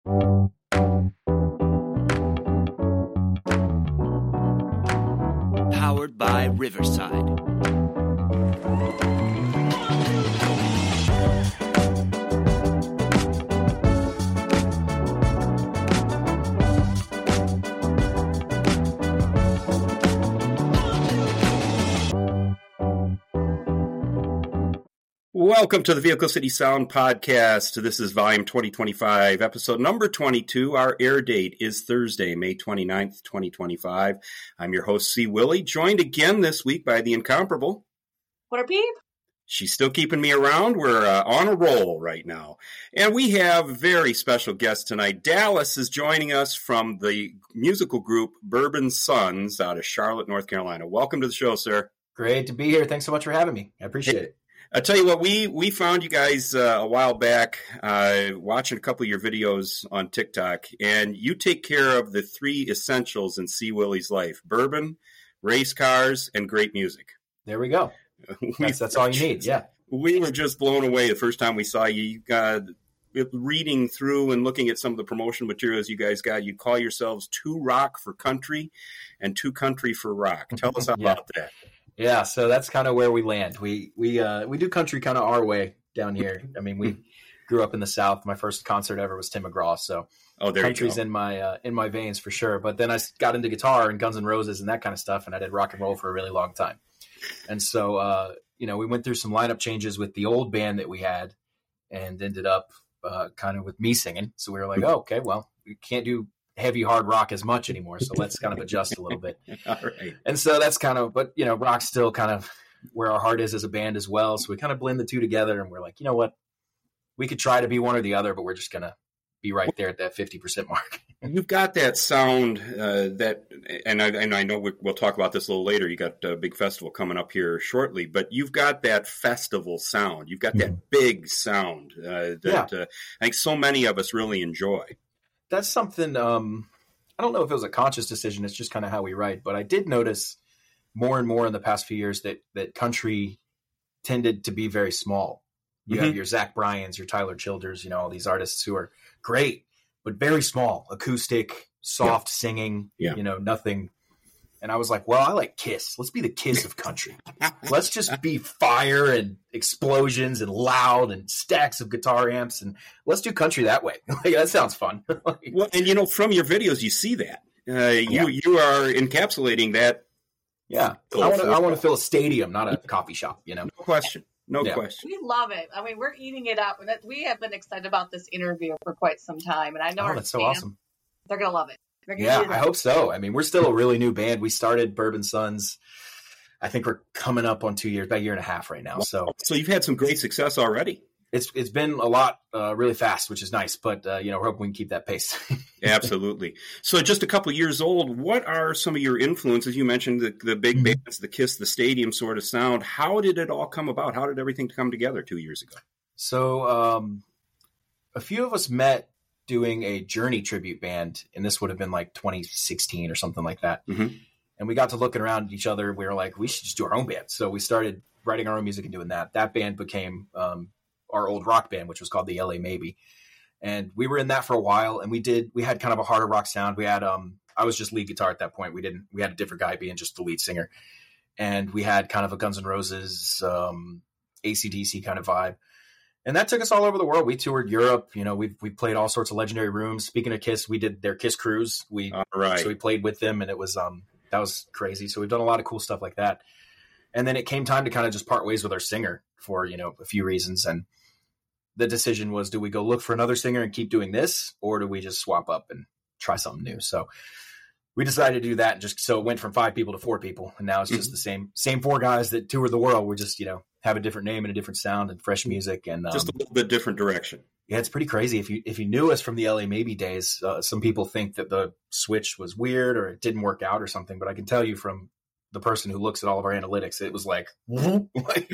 Powered by Riverside. Welcome to the Vehicle City Sound Podcast. This is volume 2025, episode number 22. Our air date is Thursday, May 29th, 2025. I'm your host, C. Willie, joined again this week by the incomparable. What are peep? She's still keeping me around. We're on a roll right now. And we have a very special guest tonight. Dallas is joining us from the musical group Bourbon Sons out of Charlotte, North Carolina. Welcome to the show, sir. Great to be here. Thanks so much for having me. I appreciate it. I'll tell you what, we found you guys a while back watching a couple of your videos on TikTok, and you take care of the three essentials in C. Willie's life: bourbon, race cars, and great music. There we go. That's all you need, yeah. We were just blown away the first time we saw you. Reading through and looking at some of the promotion materials you guys got, you call yourselves Two Rock for Country and Two Country for Rock. Tell us about that. Yeah, so that's kind of where we land. We do country kind of our way down here. I mean, we grew up in the South. My first concert ever was Tim McGraw, so country's in my veins for sure. But then I got into guitar and Guns N' Roses and that kind of stuff, and I did rock and roll for a really long time. And so, we went through some lineup changes with the old band that we had, and ended up kind of with me singing. So we were like, oh, okay, well, we can't do heavy hard rock as much anymore, so let's kind of adjust a little bit. All right. And so that's kind of, but rock's still kind of where our heart is as a band as well. So we kind of blend the two together, and we're like, you know what, we could try to be one or the other, but we're just gonna be right there at that 50% mark. You've got that sound and I know we'll talk about this a little later. You got a big festival coming up here shortly, but you've got that festival sound. You've got that big sound that I think so many of us really enjoy. That's something, I don't know if it was a conscious decision. It's just kind of how we write. But I did notice more and more in the past few years that country tended to be very small. You have your Zach Bryans, your Tyler Childers, all these artists who are great, but very small, acoustic, soft singing, nothing. And I was like, well, I like Kiss. Let's be the Kiss of country. Let's just be fire and explosions and loud and stacks of guitar amps. And let's do country that way. That sounds fun. Well, and from your videos, you see that. You are encapsulating that. Yeah. I want to fill a stadium, not a coffee shop, No question. No question. We love it. I mean, we're eating it up. We have been excited about this interview for quite some time. And I know that's so awesome. They're going to love it. Yeah, I hope so. I mean, we're still a really new band. We started Bourbon Sons. I think we're coming up on 2 years, about a year and a half right now. So you've had some great success already. It's been a lot really fast, which is nice. But, we're hoping we can keep that pace. Absolutely. So just a couple of years old, what are some of your influences? You mentioned the big bands, the Kiss, the stadium sort of sound. How did it all come about? How did everything come together 2 years ago? So a few of us met doing a Journey tribute band, and this would have been like 2016 or something like that. Mm-hmm. And we got to looking around at each other. We were like, we should just do our own band. So we started writing our own music and doing that. That band became our old rock band, which was called the LA Maybe. And we were in that for a while, and we had kind of a harder rock sound. We had I was just lead guitar at that point. We had a different guy being just the lead singer. And we had kind of a Guns N' Roses, AC/DC kind of vibe. And that took us all over the world. We toured Europe. We played all sorts of legendary rooms. Speaking of Kiss, we did their Kiss cruise. So we played with them, and it was that was crazy. So we've done a lot of cool stuff like that. And then it came time to kind of just part ways with our singer for a few reasons. And the decision was, do we go look for another singer and keep doing this, or do we just swap up and try something new? So we decided to do that, and so it went from 5 people to 4 people, and now it's just the same 4 guys that tour the world. We're just have a different name and a different sound and fresh music, and just a little bit different direction. Yeah, it's pretty crazy. If you knew us from the LA Maybe days, some people think that the switch was weird or it didn't work out or something. But I can tell you from the person who looks at all of our analytics, it was like, all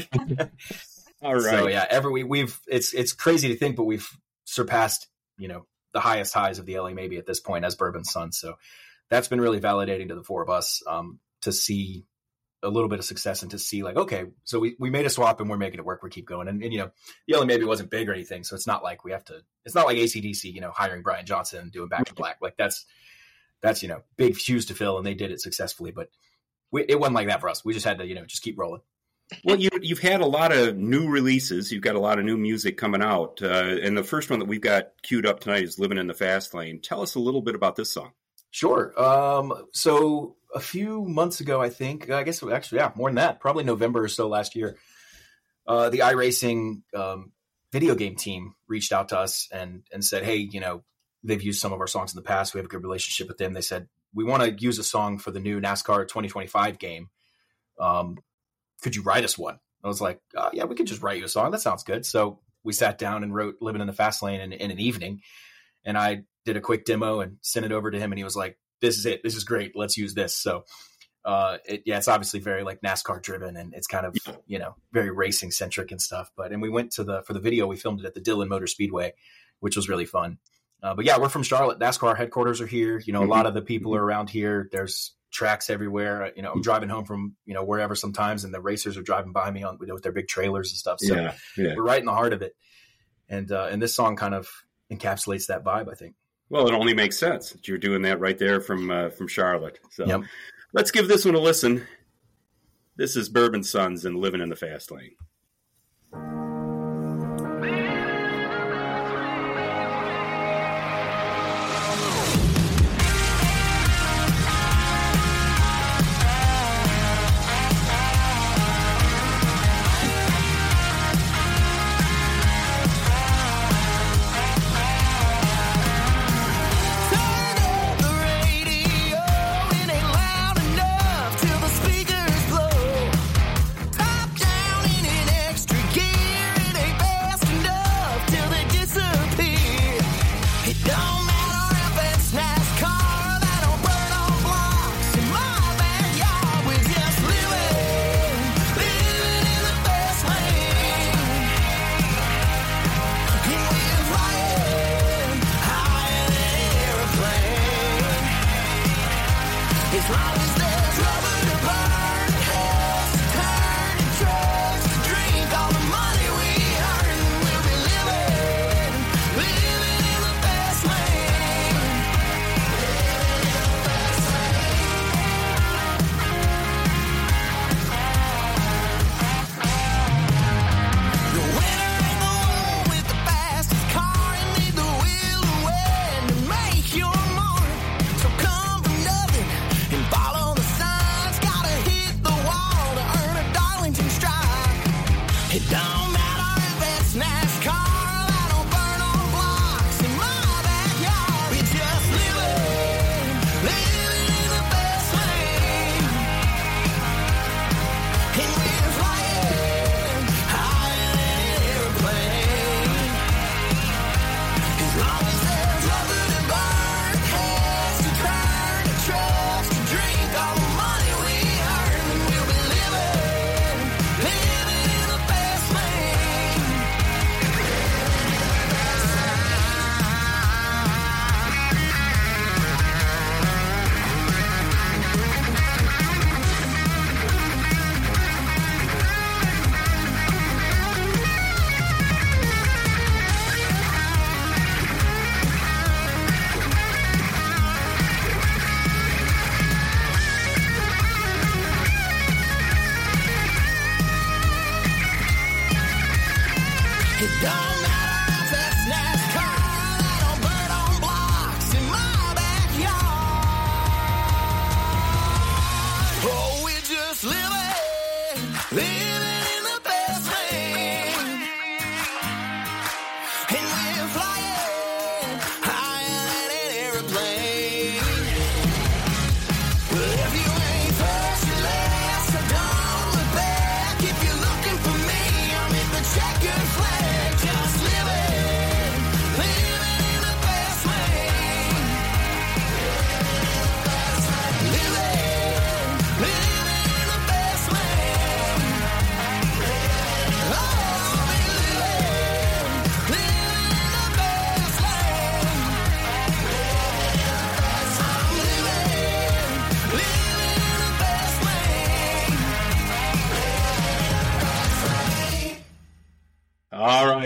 right. So yeah, it's crazy to think, but we've surpassed the highest highs of the LA Maybe at this point as Bourbon Sons. So that's been really validating to the 4 of us to see a little bit of success and to see like, okay, so we made a swap and we're making it work. We keep going. And Yellow maybe wasn't big or anything. So it's not like it's not like AC/DC, hiring Brian Johnson and doing Back to Black. Like that's, big shoes to fill, and they did it successfully, but it wasn't like that for us. We just had to, just keep rolling. Well, you've had a lot of new releases. You've got a lot of new music coming out. And the first one that we've got queued up tonight is Living in the Fast Lane. Tell us a little bit about this song. Sure. So a few months ago, I think, I guess actually, yeah, more than that, probably November or so last year, the iRacing video game team reached out to us and said, hey, they've used some of our songs in the past. We have a good relationship with them. They said, we want to use a song for the new NASCAR 2025 game. Could you write us one? I was like, yeah, we could just write you a song. That sounds good. So we sat down and wrote Living in the Fast Lane in an evening. And I did a quick demo and sent it over to him. And he was like, this is it. This is great. Let's use this. So it's obviously very like NASCAR driven, and it's kind of, very racing centric and stuff. And we went for the video, we filmed it at the Dillon Motor Speedway, which was really fun. But yeah, we're from Charlotte. NASCAR headquarters are here. A lot of the people are around here. There's tracks everywhere. I'm driving home from, wherever sometimes, and the racers are driving by me with their big trailers and stuff. So we're right in the heart of it. And this song kind of encapsulates that vibe, I think. Well, it only makes sense that you're doing that right there from Charlotte. So Let's give this one a listen. This is Bourbon Sons and Living in the Fast Lane.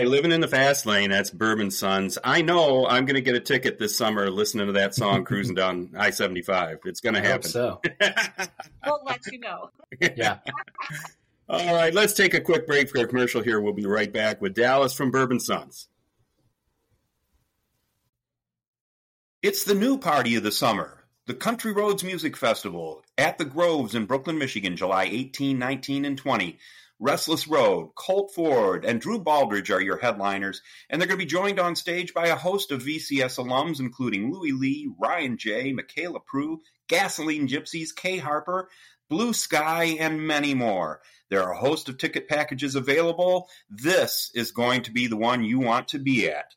Living in the Fast Lane, that's Bourbon Sons. I know I'm going to get a ticket this summer listening to that song cruising down I-75. It's going to happen. So. We'll let you know. Yeah. All right, let's take a quick break for a commercial here. We'll be right back with Dallas from Bourbon Sons. It's the new party of the summer, the Country Roads Music Festival at the Groves in Brooklyn, Michigan, July 18, 19, and 20. Restless Road, Colt Ford, and Drew Baldridge are your headliners, and they're going to be joined on stage by a host of VCS alums, including Louie Lee, Ryan J., Michaela Prue, Gasoline Gypsies, Kay Harper, Blue Sky, and many more. There are a host of ticket packages available. This is going to be the one you want to be at.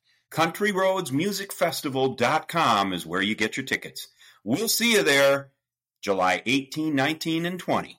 CountryRoadsMusicFestival.com is where you get your tickets. We'll see you there July 18, 19, and 20.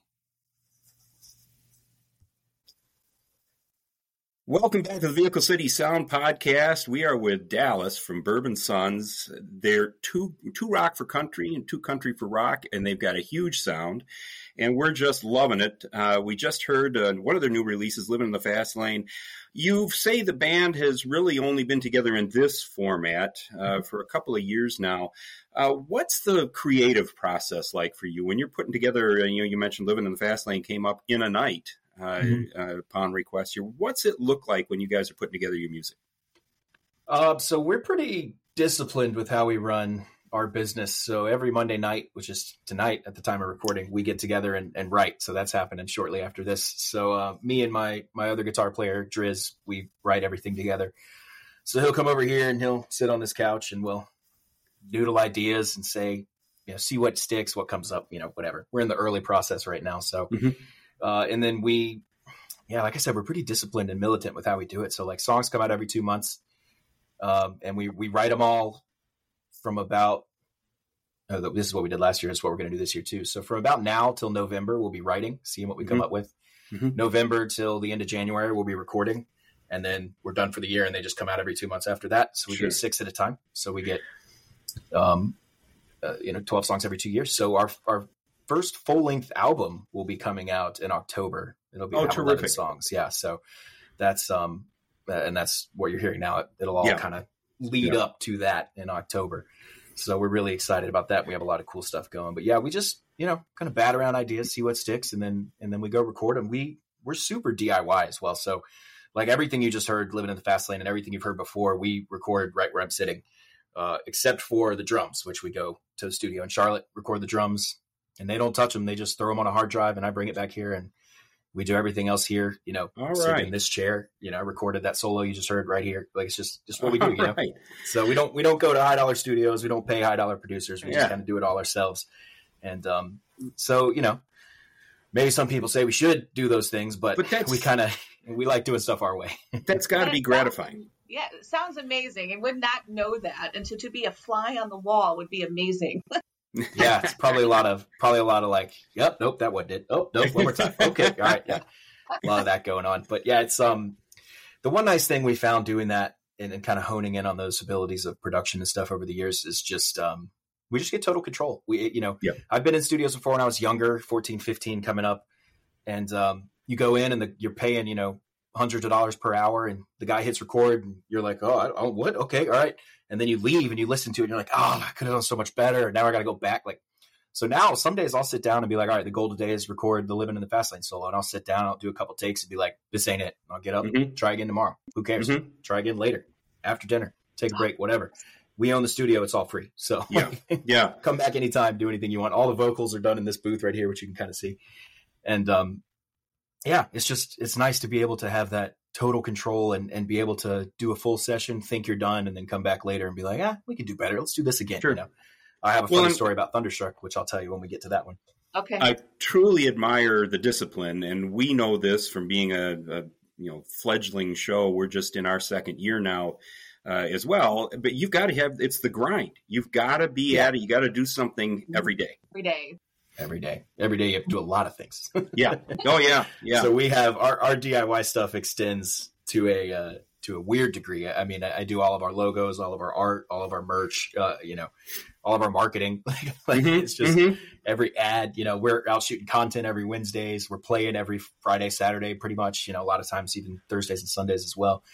Welcome back to the Vehicle City Sound Podcast. We are with Dallas from Bourbon Sons. They're two rock for country and two country for rock, and they've got a huge sound, and we're just loving it. We just heard one of their new releases, Living in the Fast Lane. You say the band has really only been together in this format for a couple of years now. What's the creative process like for you when you're putting together? You mentioned Living in the Fast Lane came up in a night. Upon request here. What's it look like when you guys are putting together your music? So we're pretty disciplined with how we run our business. So every Monday night, which is tonight at the time of recording, we get together and write. So that's happening shortly after this. So me and my other guitar player, Driz, we write everything together. So he'll come over here and he'll sit on this couch and we'll noodle ideas and say, see what sticks, what comes up, whatever. We're in the early process right now. So and then like I said, we're pretty disciplined and militant with how we do it. So like songs come out every 2 months. And we write them all from about, this is what we did last year. It's what we're going to do this year too. So from about now till November, we'll be writing, seeing what we come up with. November till the end of January, we'll be recording, and then we're done for the year. And they just come out every 2 months after that. So we do 6 at a time. So we get, 12 songs every 2 years. So our first full-length album will be coming out in October. It'll be 11 songs. Yeah. So that's and that's what you're hearing now. It'll all kind of lead up to that in October. So we're really excited about that. We have a lot of cool stuff going. But yeah, we just, kind of bat around ideas, see what sticks, and then we go record them. We're super DIY as well. So like everything you just heard, Living in the Fast Lane, and everything you've heard before, we record right where I'm sitting, except for the drums, which we go to the studio in Charlotte, record the drums. And they don't touch them. They just throw them on a hard drive, and I bring it back here, and we do everything else here. Sitting in this chair. I recorded that solo you just heard right here. Like it's just what we do. Right. So we don't go to $high studios. We don't pay $high producers. We just kind of do it all ourselves. And so maybe some people say we should do those things, but we like doing stuff our way. That's got to be gratifying. Yeah, it sounds amazing. I would not know that, and to be a fly on the wall would be amazing. Yeah, it's probably a lot of like, yep, nope, that one did. Oh, nope, one more time. Okay, all right, yeah, a lot of that going on. But yeah, it's the one nice thing we found doing that and kind of honing in on those abilities of production and stuff over the years is just we just get total control. I've been in studios before when I was younger, 14, 15, coming up, and you go in and you're paying hundreds of dollars per hour, and the guy hits record, and you're like, oh, what? Okay, all right. And then you leave and you listen to it and you're like, oh, I could have done so much better. Now I got to go back. So now some days I'll sit down and be like, all right, the goal today is record the Living in the Fast Lane solo. And I'll sit down, I'll do a couple takes and be like, this ain't it. And I'll get up, try again tomorrow. Who cares? Try again later, after dinner, take a break, whatever. We own the studio. It's all free. So come back anytime, do anything you want. All the vocals are done in this booth right here, which you can kind of see. And it's nice to be able to have that total control and be able to do a full session, think you're done, and then come back later and be like, we can do better. Let's do this again. Sure. I have a funny story about Thunderstruck, which I'll tell you when we get to that one. Okay. I truly admire the discipline, and we know this from being a fledgling show. We're just in our second year now as well, but you've got to have, it's the grind. You've got to be at it. You got to do something every day. Every day you have to do a lot of things. Yeah. Oh yeah. Yeah. So we have our DIY stuff extends to a weird degree. I mean, I do all of our logos, all of our art, all of our merch, all of our marketing. It's just every ad, we're out shooting content every Wednesdays. We're playing every Friday, Saturday, pretty much, a lot of times even Thursdays and Sundays as well.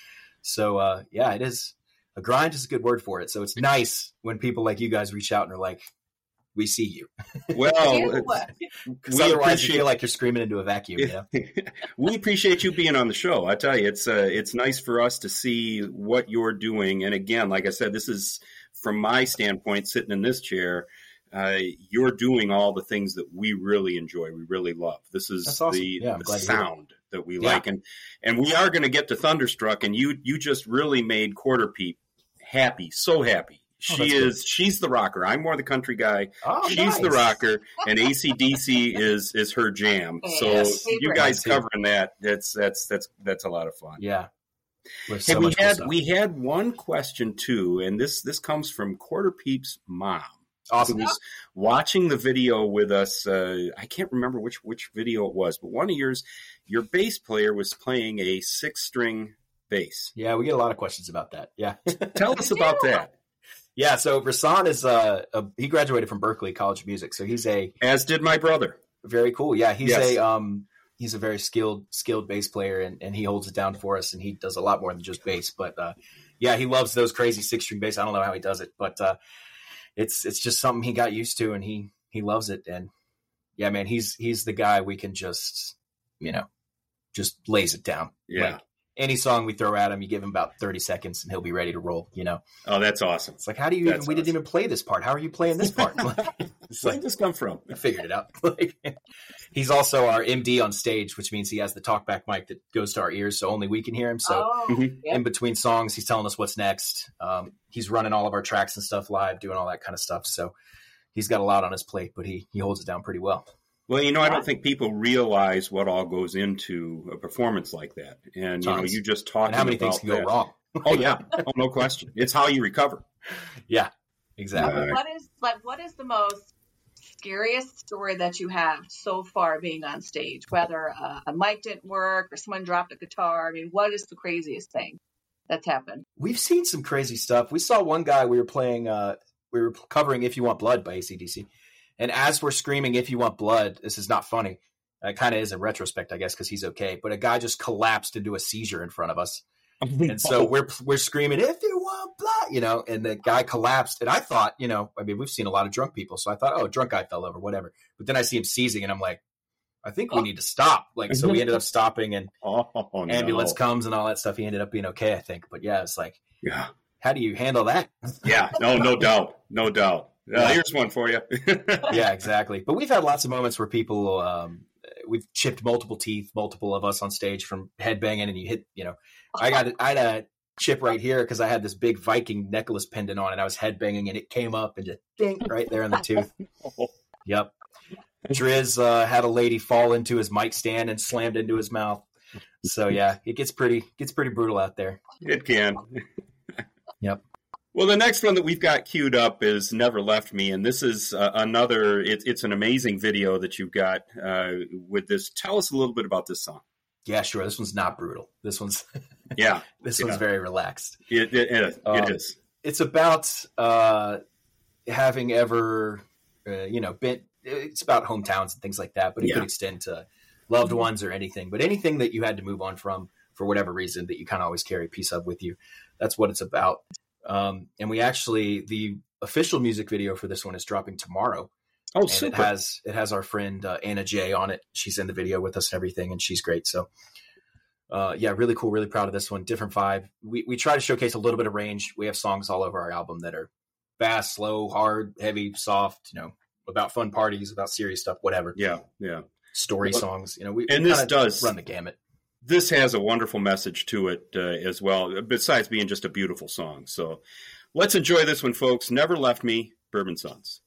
So, yeah, it is. A grind is a good word for it. So it's nice when people like you guys reach out and are like, we see you. Well, because otherwise you feel like you're screaming into a vacuum. You know? We appreciate you being on the show. I tell you, it's nice for us to see what you're doing. And again, like I said, this is from my standpoint, sitting in this chair. You're doing all the things that we really enjoy, we really love. This is awesome. the sound that we like, and we are going to get to Thunderstruck, and you just really made Quarter Peep happy, so happy. She's the rocker. I'm more the country guy. Oh, she's nice. the rocker, and AC/DC is her jam. So you guys covering that, that's a lot of fun. Yeah. Hey, we had one question too, and this comes from Quarter Peep's mom. Awesome. Who was watching the video with us. I can't remember which video it was, but one of your bass player was playing a 6-string bass. Yeah, we get a lot of questions about that. Yeah. Tell us about that. Yeah, so Rasan is he graduated from Berklee College of Music, so he's as did my brother. Very cool. Yeah, he's a very skilled bass player, and he holds it down for us, and he does a lot more than just bass. But yeah, he loves those crazy 6-string bass. I don't know how he does it, but it's just something he got used to, and he loves it. And yeah, man, he's the guy we can just lays it down. Yeah. Like, any song we throw at him, you give him about 30 seconds and he'll be ready to roll, Oh, that's awesome. It's like, how do you we didn't even play this part. How are you playing this part? Where did this come from? I figured it out. He's also our MD on stage, which means he has the talkback mic that goes to our ears, so only we can hear him. So in between songs, he's telling us what's next. He's running all of our tracks and stuff live, doing all that kind of stuff. So he's got a lot on his plate, but he holds it down pretty well. Well, I don't think people realize what all goes into a performance like that. And, you just talked about how many things can go wrong. Oh, yeah. Oh, no question. It's how you recover. Yeah, exactly. What is the most scariest story that you have so far being on stage? Whether a mic didn't work or someone dropped a guitar. I mean, what is the craziest thing that's happened? We've seen some crazy stuff. We saw one guy, we were covering If You Want Blood by AC/DC. And as we're screaming, If You Want Blood, this is not funny. It kind of is in retrospect, I guess, because he's okay. But a guy just collapsed into a seizure in front of us. And so we're screaming, If You Want Blood, and the guy collapsed. And I thought, we've seen a lot of drunk people. So I thought, a drunk guy fell over, whatever. But then I see him seizing and I'm like, I think we need to stop. So we ended up stopping and ambulance comes and all that stuff. He ended up being okay, I think. But yeah, it's like, how do you handle that? Yeah, no doubt. No doubt. Here's one for you. Yeah, exactly. But we've had lots of moments where people, we've chipped multiple of us on stage from headbanging, and you hit, I had a chip right here because I had this big Viking necklace pendant on, and I was headbanging, and it came up and just ding right there in the tooth. Yep. Driz had a lady fall into his mic stand and slammed into his mouth. So yeah, it gets pretty brutal out there. It can. Yep. Well, the next one that we've got queued up is Never Left Me, and this is another, it's an amazing video that you've got with this. Tell us a little bit about this song. Yeah, sure. This one's not brutal. This one's one's very relaxed. It is. It's about having ever, been, it's about hometowns and things like that, but it could extend to loved ones or anything. But anything that you had to move on from for whatever reason that you kind of always carry a piece of with you. That's what it's about. And we actually, the official music video for this one is dropping tomorrow. Oh, and super. It has our friend Anna J on it. She's in the video with us and everything, and she's great. So, really cool. Really proud of this one. Different vibe. We try to showcase a little bit of range. We have songs all over our album that are fast, slow, hard, heavy, soft. About fun parties, about serious stuff, whatever. Yeah. Story songs. We this does run the gamut. This has a wonderful message to it as well, besides being just a beautiful song. So let's enjoy this one, folks. Never Left Me, Bourbon Sons.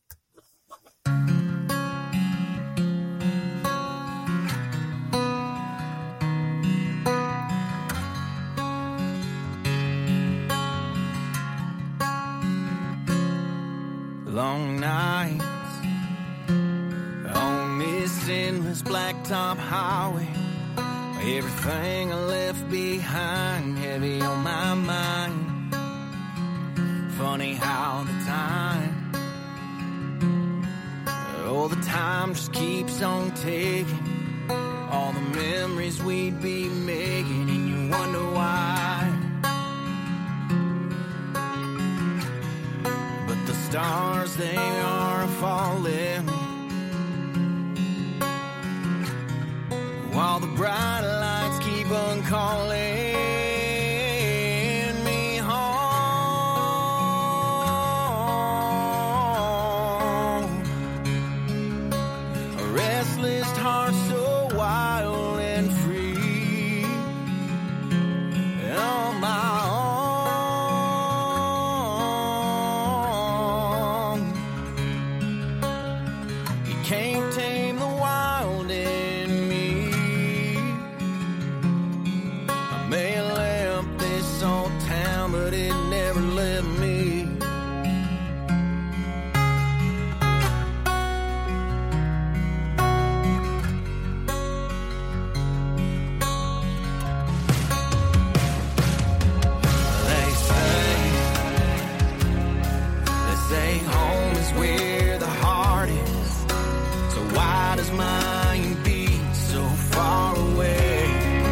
Long nights on this endless blacktop highway. Everything I left behind, heavy on my mind. Funny how the time just keeps on taking. All the memories we'd be making, and you wonder why. stars, they are falling, while the bright lights keep on calling me home. A restless heart so wild and free, on my own. You can't tame the wild in me. I may have left this old town, but it never left me. They say home is where the heart is. So why does mine beat so far away?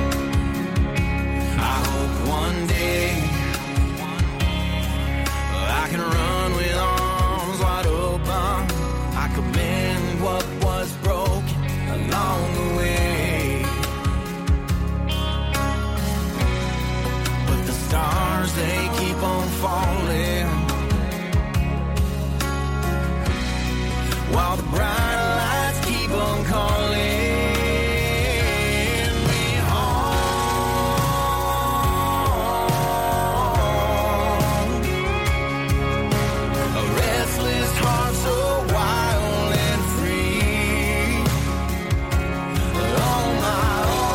I hope one day I can run with arms wide open. I could mend what was broken along the way. But the stars, they keep on falling, while the bright lights keep on calling me home. A restless heart so wild and free, on my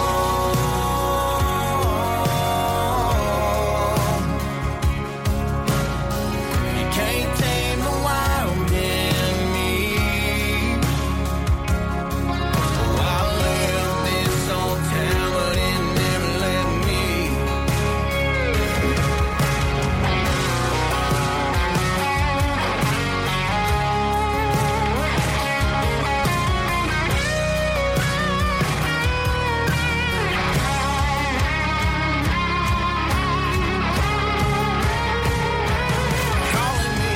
own. You can't tame the wild in me. I left this old town, but it never let me. Calling me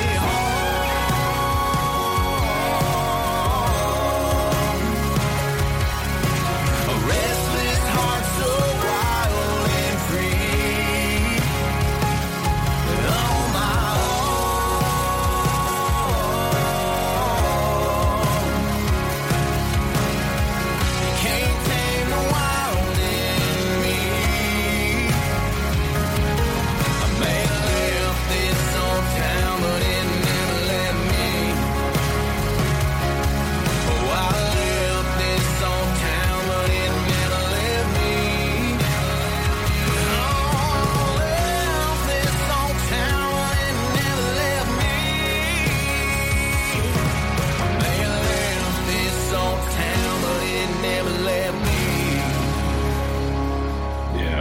home. A restless heart so wild and free, on my own. You can't tame the wild in me. I may have left this old town, but it never let me. Oh, I left this old town, but it never let me. Oh, left this old town, but it never let me. May have left this old town, but it never let me. Yeah.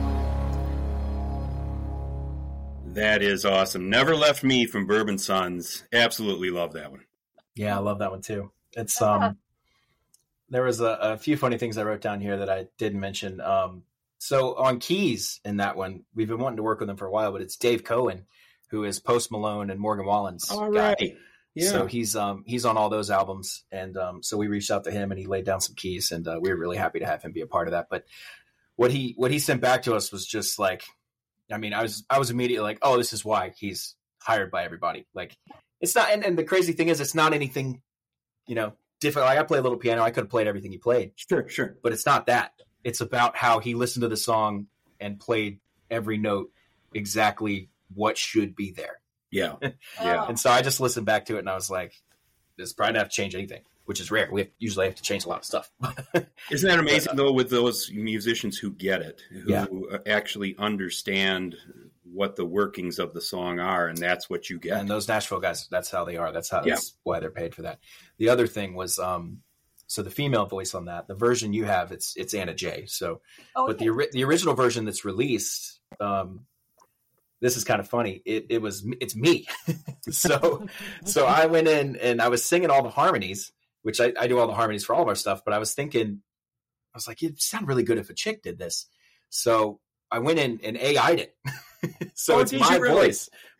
That is awesome. Never Left Me from Bourbon Sons. Absolutely love that one. Yeah, I love that one too. It's there was a few funny things I wrote down here that I didn't mention. So on keys in that one, we've been wanting to work with him for a while, but it's Dave Cohen, who is Post Malone and Morgan Wallen's All guy. right. Yeah. So he's on all those albums, and so we reached out to him and he laid down some keys, and we were really happy to have him be a part of that. But what he sent back to us was just like, I mean, I was immediately like, oh, this is why he's hired by everybody. Like, it's not, and the crazy thing is, it's not anything, different. Like, I play a little piano, I could have played everything he played, Sure. but it's not that. It's about how he listened to the song and played every note exactly what should be there. Yeah. Yeah. And so I just listened back to it and I was like, this probably not have to change anything, which is rare. We usually have to change a lot of stuff. Isn't that amazing, though, with those musicians who get it, who actually understand what the workings of the song are, and that's what you get. And those Nashville guys, that's how they are. That's why they're paid for that. The other thing was, so the female voice on that, the version you have, it's Anna Jay. So, the original version that's released, this is kind of funny. It's me. so I went in and I was singing all the harmonies, which I do all the harmonies for all of our stuff. But I was thinking, I was like, it'd sound really good if a chick did this. So I went in and AI'd it. So it's my voice,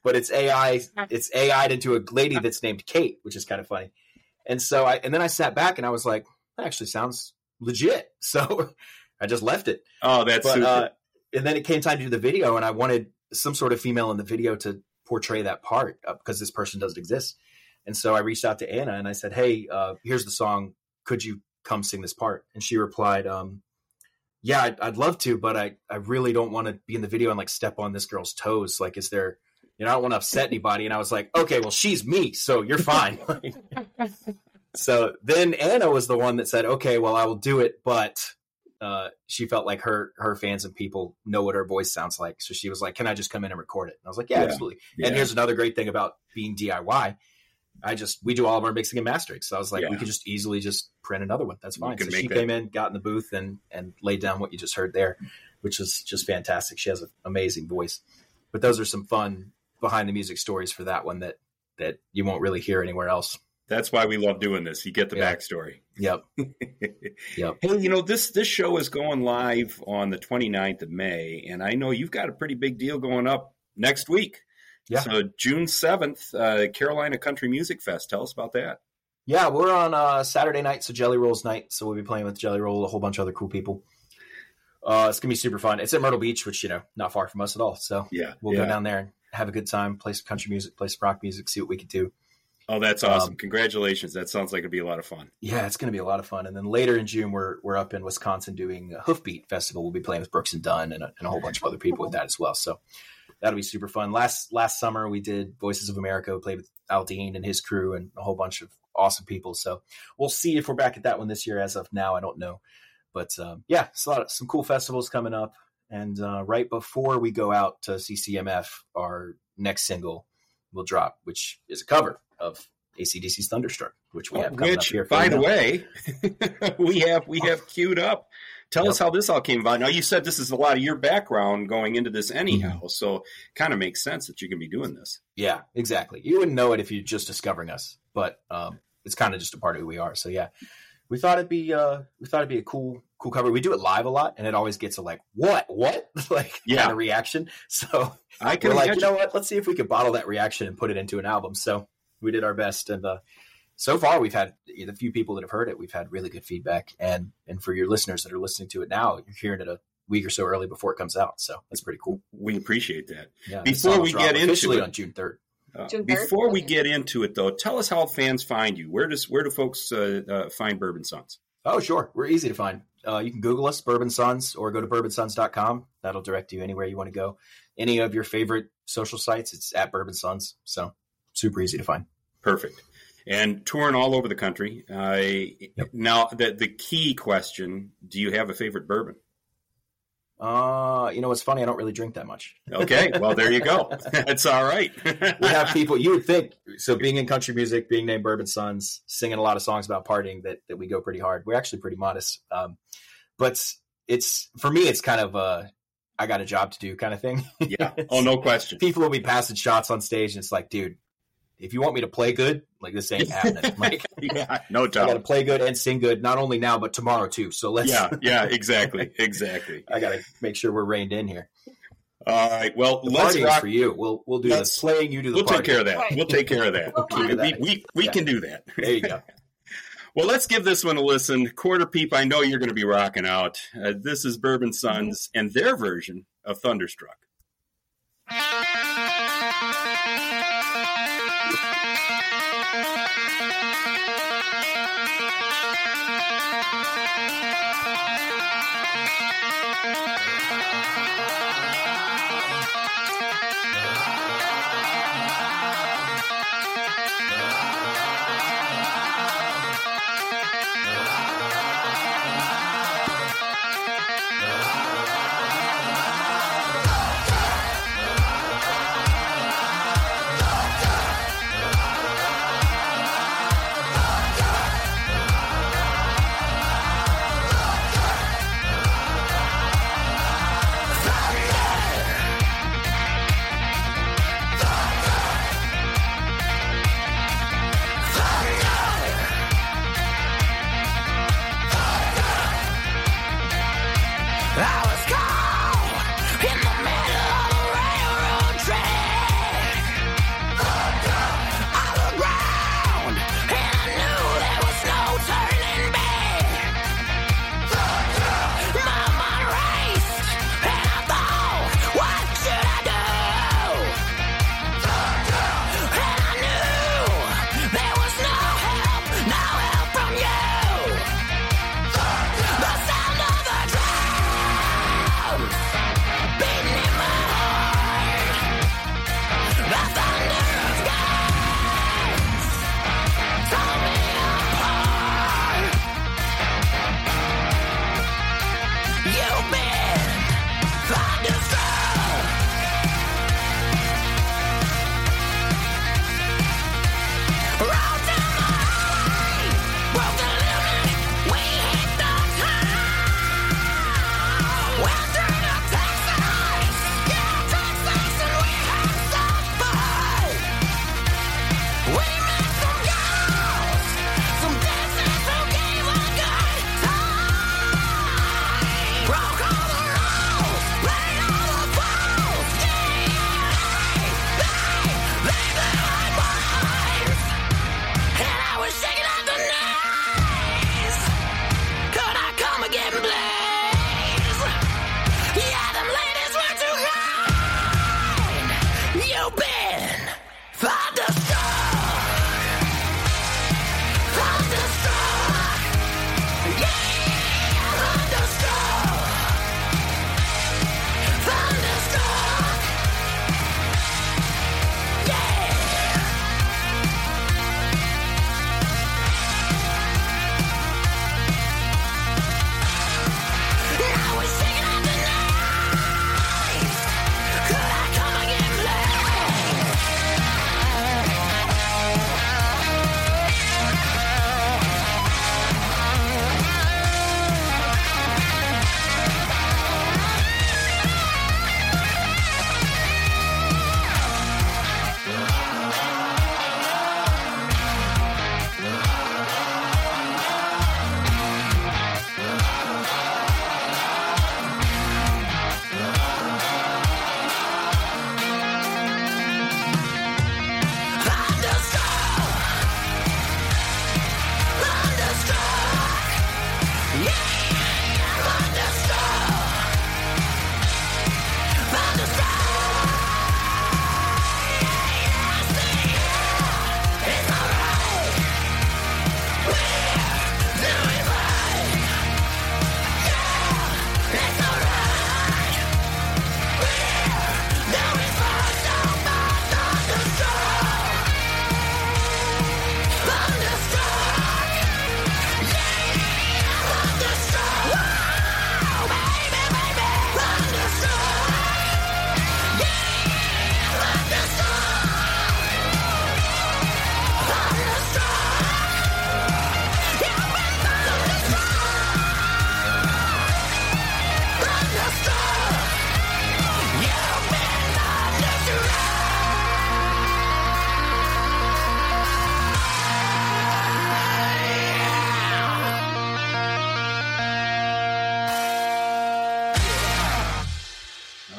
but it's AI. It's AI'd into a lady that's named Kate, which is kind of funny. And so then I sat back and I was like, that actually sounds legit. So I just left it. Oh, that's super. And then it came time to do the video, and I wanted some sort of female in the video to portray that part because this person doesn't exist. And so I reached out to Anna and I said, hey, here's the song. Could you come sing this part? And she replied, yeah, I'd love to, but I really don't want to be in the video and like step on this girl's toes. Like, is there, I don't want to upset anybody. And I was like, okay, well, she's me, so you're fine. So then Anna was the one that said, okay, well, I will do it. But she felt like her fans and people know what her voice sounds like. So she was like, can I just come in and record it? And I was like, yeah. Absolutely. Yeah. And here's another great thing about being DIY. We do all of our mixing and mastering. So I was like, we could just easily just print another one. That's fine. So she came in, got in the booth and laid down what you just heard there, which is just fantastic. She has an amazing voice. But those are some fun behind the music stories for that one that you won't really hear anywhere else. That's why we love doing this. You get the backstory. Yep. Yep. Hey, this show is going live on the 29th of May, and I know you've got a pretty big deal going up next week. Yeah. So June 7th, Carolina Country Music Fest. Tell us about that. Yeah, we're on Saturday night, so Jelly Roll's night. So we'll be playing with Jelly Roll, a whole bunch of other cool people. It's going to be super fun. It's at Myrtle Beach, which, not far from us at all. So we'll go down there and have a good time, play some country music, play some rock music, see what we can do. Oh, that's awesome. Congratulations. That sounds like it'd be a lot of fun. Yeah, it's going to be a lot of fun. And then later in June, we're up in Wisconsin doing a Hoofbeat Festival. We'll be playing with Brooks and Dunn and a whole bunch of other people with that as well. So that'll be super fun. Last summer, we did Voices of America. We played with Aldean and his crew and a whole bunch of awesome people. So we'll see if we're back at that one this year. As of now, I don't know. But it's some cool festivals coming up. And right before we go out to CCMF, our next single will drop, which is a cover of AC/DC's Thunderstruck, which we have coming up here. By the way, we have queued up. Tell us how this all came about. Now, you said this is a lot of your background going into this anyhow, so kind of makes sense that you can be doing this. Yeah, exactly. You wouldn't know it if you're just discovering us, but it's kind of just a part of who we are. So yeah, we thought it'd be a cool cover. We do it live a lot, and it always gets a like what kind of reaction. So we're like, you know what? Let's see if we could bottle that reaction and put it into an album. So we did our best, and so far we've had the few people that have heard it. We've had really good feedback, and for your listeners that are listening to it now, you're hearing it a week or so early before it comes out. So that's pretty cool. We appreciate that. Yeah, before we get into it on June 3rd. Before we get into it, though, tell us how fans find you. Where do folks find Bourbon Sons? Oh, sure. We're easy to find. You can Google us, Bourbon Sons, or go to bourbonsons.com. That'll direct you anywhere you want to go. Any of your favorite social sites, it's at Bourbon Sons. So super easy to find. Perfect. And touring all over the country. Now, the key question, do you have a favorite bourbon? It's funny. I don't really drink that much. Okay. Well, there you go. That's all right. We have people, you would think, so being in country music, being named Bourbon Sons, singing a lot of songs about partying, that we go pretty hard. We're actually pretty modest. But for me, it's kind of I got a job to do kind of thing. Yeah. Oh, no question. People will be passing shots on stage, and it's like, dude, if you want me to play good, like, this ain't happening. Like, no doubt. I got to play good and sing good, not only now but tomorrow too. So let's. Yeah, exactly. I got to make sure we're reined in here. All right. Well, let's rock for you. We'll do the playing. You do the. We'll take care of that. Right. We'll take care of that. We can do that. There you go. Well, let's give this one a listen. Quarter Peep, I know you're going to be rocking out. This is Bourbon Sons and their version of Thunderstruck.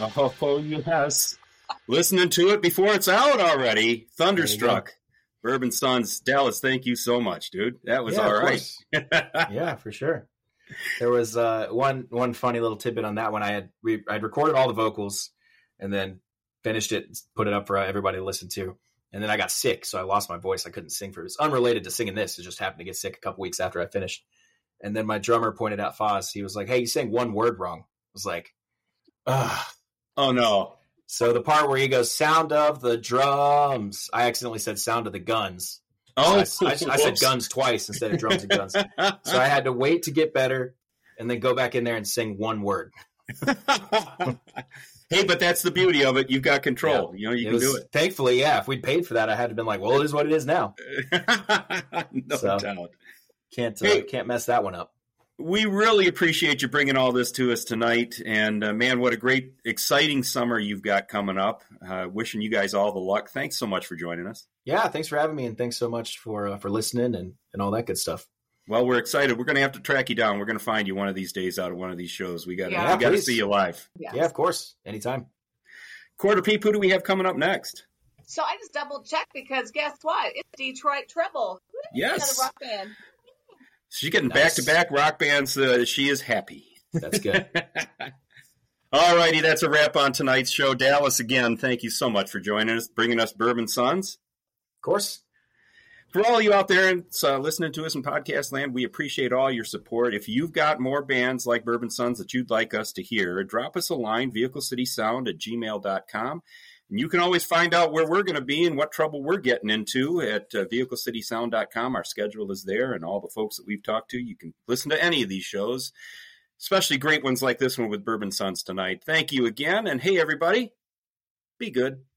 Oh, yes. Listening to it before it's out already. Thunderstruck. Bourbon Sons. Dallas, thank you so much, dude. That was all right. Yeah, for sure. There was one funny little tidbit on that one. I'd recorded all the vocals and then finished it, put it up for everybody to listen to. And then I got sick, so I lost my voice. I couldn't sing for it. It's unrelated to singing this. It just happened to get sick a couple weeks after I finished. And then my drummer pointed out Foz. He was like, "Hey, you sang one word wrong." I was like, ugh. Oh, no. So the part where he goes, "Sound of the drums," I accidentally said "sound of the guns." Oh, so I said guns twice instead of drums and guns. So I had to wait to get better and then go back in there and sing one word. Hey, but that's the beauty of it. You've got control. Yeah. You can do it. Thankfully, yeah. If we'd paid for that, I had to been like, well, it is what it is now. No doubt. Can't mess that one up. We really appreciate you bringing all this to us tonight. And, man, what a great, exciting summer you've got coming up. Wishing you guys all the luck. Thanks so much for joining us. Yeah, thanks for having me, and thanks so much for listening and all that good stuff. Well, we're excited. We're going to have to track you down. We're going to find you one of these days out of one of these shows. We got to see you live. Yes. Yeah, of course. Anytime. Quarter Peep, who do we have coming up next? So I just double checked because guess what? It's Detroit Treble. Yes. Another rock band. She's getting back-to-back rock bands. She is happy. That's good. All righty, that's a wrap on tonight's show. Dallas, again, thank you so much for joining us, bringing us Bourbon Sons. Of course. For all you out there listening to us in podcast land, we appreciate all your support. If you've got more bands like Bourbon Sons that you'd like us to hear, drop us a line, vehiclecitysound@gmail.com. And you can always find out where we're going to be and what trouble we're getting into at vehiclecitysound.com. Our schedule is there, and all the folks that we've talked to, you can listen to any of these shows, especially great ones like this one with Bourbon Sons tonight. Thank you again, and hey, everybody, be good.